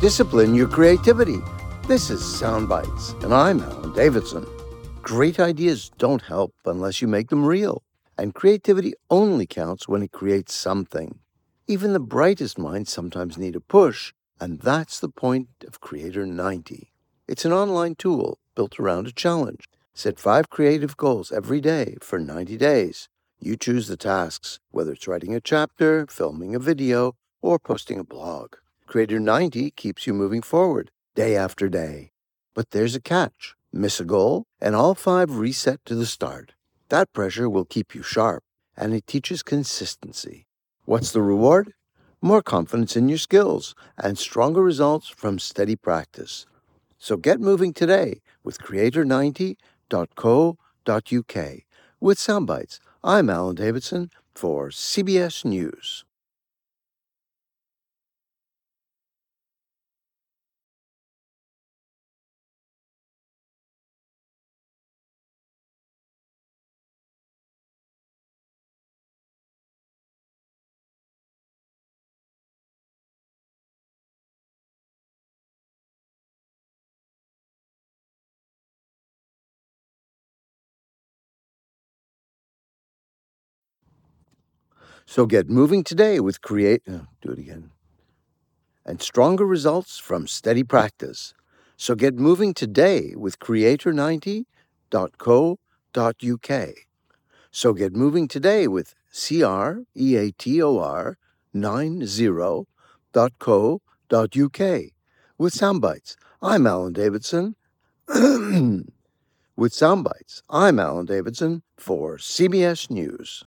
Discipline your creativity. This is Soundbites, and I'm Alan Davidson. Great ideas don't help unless you make them real, and creativity only counts when it creates something. Even the brightest minds sometimes need a push, and that's the point of Creator 90. It's an online tool built around a challenge. Set 5 creative goals every day for 90 days. You choose the tasks, whether it's writing a chapter, filming a video, or posting a blog. Creator 90 keeps you moving forward, day after day. But there's a catch. Miss a goal, and all 5 reset to the start. That pressure will keep you sharp, and it teaches consistency. What's the reward? More confidence in your skills and stronger results from steady practice. So get moving today with creator90.co.uk. With Soundbites, I'm Alan Davidson for CBS News. So get moving today with and stronger results from steady practice. So get moving today with creator90.co.uk. So get moving today with creator90.co.uk. With Soundbites, I'm Alan Davidson. With Soundbites, I'm Alan Davidson for CBS News.